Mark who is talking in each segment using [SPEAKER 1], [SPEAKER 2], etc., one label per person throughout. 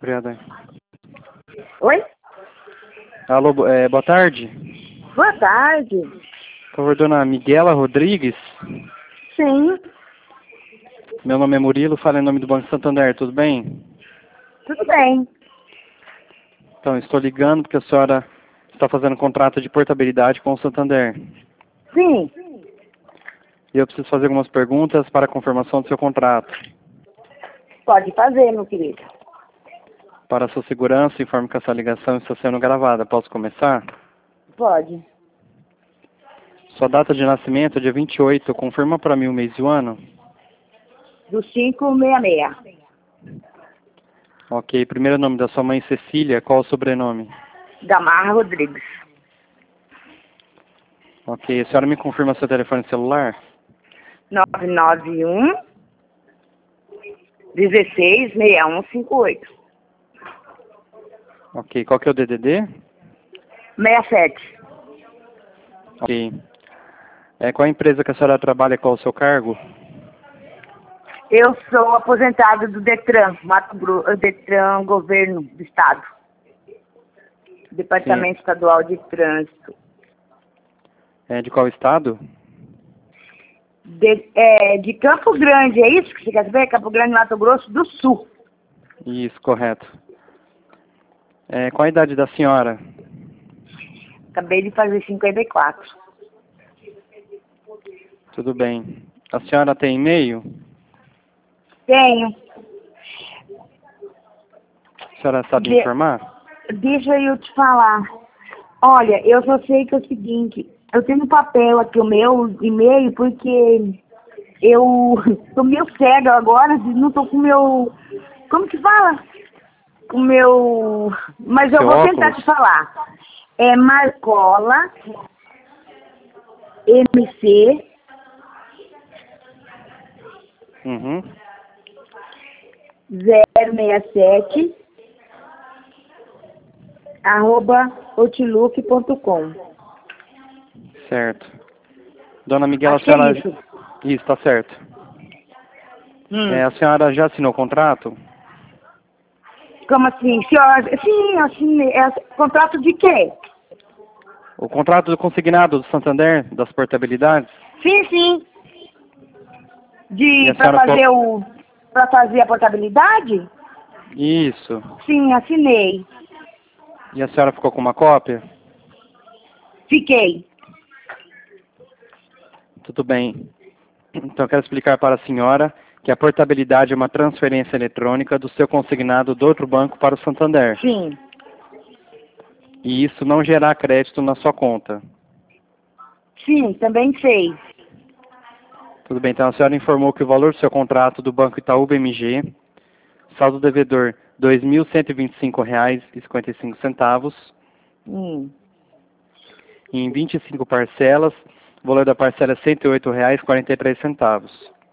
[SPEAKER 1] Obrigado.
[SPEAKER 2] Oi?
[SPEAKER 1] Alô, boa tarde.
[SPEAKER 2] Boa tarde.
[SPEAKER 1] Por favor, dona Miguela Rodrigues.
[SPEAKER 2] Sim,
[SPEAKER 1] Meu nome é Murilo, falo em nome do Banco Santander, tudo bem?
[SPEAKER 2] tudo bem.
[SPEAKER 1] Então, estou ligando porque a senhora está fazendo contrato de portabilidade com o Santander.
[SPEAKER 2] Sim,
[SPEAKER 1] E eu preciso fazer algumas perguntas para a confirmação do seu contrato.
[SPEAKER 2] pode fazer, meu querido.
[SPEAKER 1] Para a sua segurança, informe que essa ligação está sendo gravada. Posso começar?
[SPEAKER 2] Pode.
[SPEAKER 1] Sua data de nascimento é dia 28. Confirma para mim o mês e o ano?
[SPEAKER 2] Do 566.
[SPEAKER 1] Ok. Primeiro nome da sua mãe, Cecília. Qual o sobrenome?
[SPEAKER 2] Gamarra Rodrigues.
[SPEAKER 1] Ok. A senhora me confirma seu telefone celular?
[SPEAKER 2] 991 166158.
[SPEAKER 1] Ok. Qual que é o DDD?
[SPEAKER 2] 67.
[SPEAKER 1] Ok. Qual a empresa que a senhora trabalha? Qual o seu cargo?
[SPEAKER 2] Eu sou aposentada do Detran, Mato Grosso, Detran, Governo do Estado. Departamento Estadual de Trânsito.
[SPEAKER 1] De qual estado?
[SPEAKER 2] De Campo Grande, é isso que você quer saber? Campo Grande, Mato Grosso do Sul.
[SPEAKER 1] Isso, correto. Qual a idade da senhora?
[SPEAKER 2] Acabei de fazer 54.
[SPEAKER 1] Tudo bem. A senhora tem e-mail?
[SPEAKER 2] Tenho.
[SPEAKER 1] A senhora sabe informar?
[SPEAKER 2] Deixa eu te falar. Olha, eu só sei que é o seguinte, eu tenho um papel aqui, o meu e-mail, porque eu tô meio cega agora, não tô com o meu... Como que fala? O meu... Mas eu
[SPEAKER 1] Seu
[SPEAKER 2] vou tentar
[SPEAKER 1] óculos?
[SPEAKER 2] te falar. É Marcola MC
[SPEAKER 1] Uhum.
[SPEAKER 2] 067 @outlook.com.
[SPEAKER 1] Certo. Dona Miguela, a
[SPEAKER 2] Acho que é
[SPEAKER 1] senhora...
[SPEAKER 2] isso.
[SPEAKER 1] Isso, tá certo. A senhora já assinou o contrato?
[SPEAKER 2] Como assim? Senhora, sim, assim, contrato de quê?
[SPEAKER 1] O contrato do consignado do Santander, das portabilidades?
[SPEAKER 2] Sim, sim.
[SPEAKER 1] E a
[SPEAKER 2] Para
[SPEAKER 1] senhora...
[SPEAKER 2] para fazer a portabilidade?
[SPEAKER 1] Isso.
[SPEAKER 2] Sim, assinei.
[SPEAKER 1] E a senhora ficou com uma cópia?
[SPEAKER 2] Fiquei.
[SPEAKER 1] Tudo bem. Então, eu quero explicar para a senhora que a portabilidade é uma transferência eletrônica do seu consignado do outro banco para o Santander.
[SPEAKER 2] Sim.
[SPEAKER 1] E isso não gerar crédito na sua conta.
[SPEAKER 2] Sim, também sei.
[SPEAKER 1] Tudo bem, então a senhora informou que o valor do seu contrato do Banco Itaú BMG, saldo devedor R$ 2.125,55, em 25 parcelas, o valor da parcela é R$ 108,43.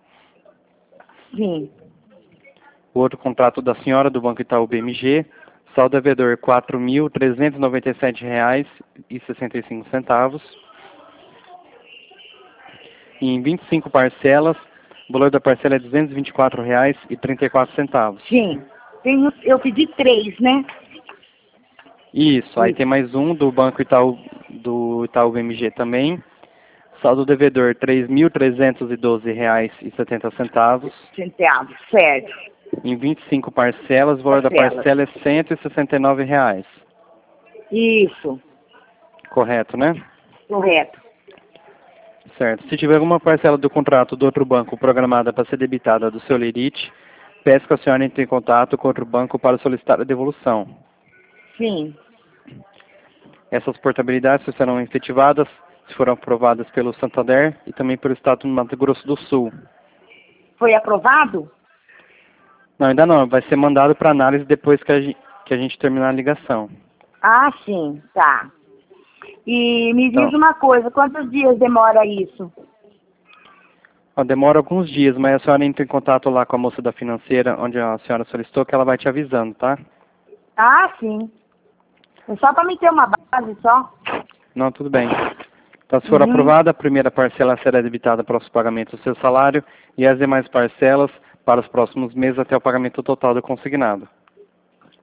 [SPEAKER 2] Sim.
[SPEAKER 1] O outro contrato da senhora do Banco Itaú BMG, saldo devedor R$ 4.397,65, em 25 parcelas, o valor da parcela é R$ 224,34.
[SPEAKER 2] Sim. Eu pedi 3, né?
[SPEAKER 1] Isso, aí tem mais um do Banco Itaú, do Itaú BMG também. Saldo devedor R$ 3.312,70.
[SPEAKER 2] Centavos, certo.
[SPEAKER 1] Em 25 parcelas, o valor da parcela é R$ 169,00.
[SPEAKER 2] Isso,
[SPEAKER 1] Correto, né?
[SPEAKER 2] correto.
[SPEAKER 1] Certo. Se tiver alguma parcela do contrato do outro banco programada para ser debitada do seu lerite, peço que a senhora entre em contato com outro banco para solicitar a devolução.
[SPEAKER 2] Sim.
[SPEAKER 1] Essas portabilidades serão efetivadas se forem aprovadas pelo Santander e também pelo Estado do Mato Grosso do Sul.
[SPEAKER 2] Foi aprovado?
[SPEAKER 1] Não, ainda não. Vai ser mandado para análise depois que a gente terminar a ligação.
[SPEAKER 2] Ah, sim, tá. E me diz
[SPEAKER 1] Então,
[SPEAKER 2] uma coisa, quantos dias demora isso?
[SPEAKER 1] demora alguns dias, mas a senhora entra em contato lá com a moça da financeira, onde a senhora solicitou, que ela vai te avisando, tá?
[SPEAKER 2] Ah, sim. É só para me ter uma base só.
[SPEAKER 1] Não, tudo bem. Então, se for aprovada, a primeira parcela será debitada para os pagamentos do seu salário e as demais parcelas para os próximos meses até o pagamento total do consignado.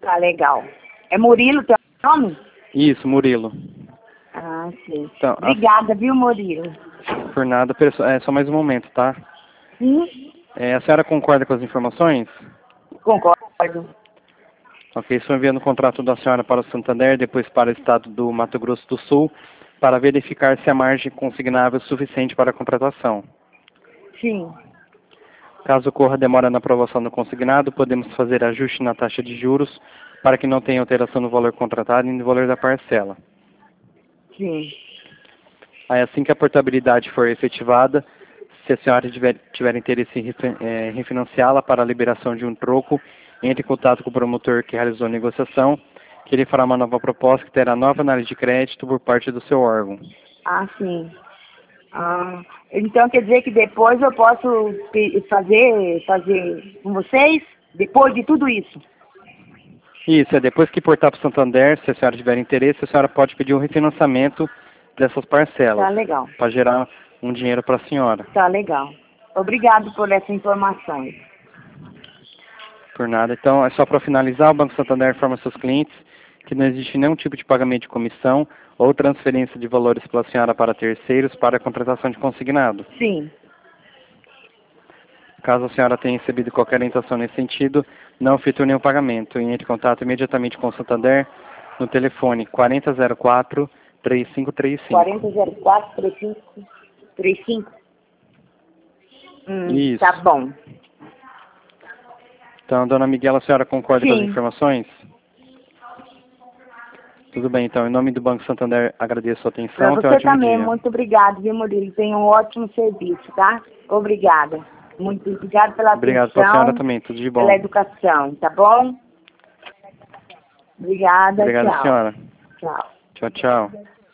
[SPEAKER 2] Tá legal. É Murilo teu nome?
[SPEAKER 1] Isso, Murilo.
[SPEAKER 2] Ah, sim.
[SPEAKER 1] Então,
[SPEAKER 2] Obrigada, viu, Murilo?
[SPEAKER 1] por nada, só mais um momento, tá?
[SPEAKER 2] Sim,
[SPEAKER 1] A senhora concorda com as informações?
[SPEAKER 2] concordo.
[SPEAKER 1] Ok, estou enviando o contrato da senhora para o Santander, depois para o estado do Mato Grosso do Sul, para verificar se a margem consignável é suficiente para a contratação.
[SPEAKER 2] Sim.
[SPEAKER 1] Caso ocorra demora na aprovação do consignado, podemos fazer ajuste na taxa de juros para que não tenha alteração no valor contratado e no valor da parcela.
[SPEAKER 2] Sim.
[SPEAKER 1] Aí, assim que a portabilidade for efetivada, se a senhora tiver interesse em refinanciá-la para a liberação de um troco, entre em contato com o promotor que realizou a negociação, que ele fará uma nova proposta que terá nova análise de crédito por parte do seu órgão.
[SPEAKER 2] Ah, sim. Ah, então quer dizer que depois eu posso fazer com vocês? Depois de tudo isso?
[SPEAKER 1] Isso, depois que portar para o Santander, se a senhora tiver interesse, a senhora pode pedir um refinanciamento dessas parcelas,
[SPEAKER 2] Tá legal.
[SPEAKER 1] para gerar um dinheiro para a senhora.
[SPEAKER 2] Tá legal. Obrigado por essa informação.
[SPEAKER 1] Por nada. Então, é só para finalizar, o Banco Santander informa seus clientes que não existe nenhum tipo de pagamento de comissão ou transferência de valores pela senhora para terceiros para a contratação de consignado.
[SPEAKER 2] Sim.
[SPEAKER 1] Caso a senhora tenha recebido qualquer orientação nesse sentido, não efetue nenhum pagamento e entre em contato imediatamente com o Santander no telefone 4004-3535.
[SPEAKER 2] 4004-3535.
[SPEAKER 1] Isso.
[SPEAKER 2] Tá bom.
[SPEAKER 1] Então, dona Miguela, a senhora concorda com as
[SPEAKER 2] Sim.
[SPEAKER 1] informações? Tudo bem, então, em nome do Banco Santander, agradeço a sua atenção.
[SPEAKER 2] Pra
[SPEAKER 1] Tenha um
[SPEAKER 2] você
[SPEAKER 1] ótimo
[SPEAKER 2] também,
[SPEAKER 1] dia.
[SPEAKER 2] muito obrigado, viu, Murilo? Tenha um ótimo serviço, tá? Obrigada. Muito obrigado pela
[SPEAKER 1] Obrigado para a senhora
[SPEAKER 2] atenção,
[SPEAKER 1] também, tudo de bom.
[SPEAKER 2] pela educação, tá bom? Obrigada,
[SPEAKER 1] Obrigado,
[SPEAKER 2] tchau.
[SPEAKER 1] senhora.
[SPEAKER 2] Tchau.
[SPEAKER 1] Tchau, tchau.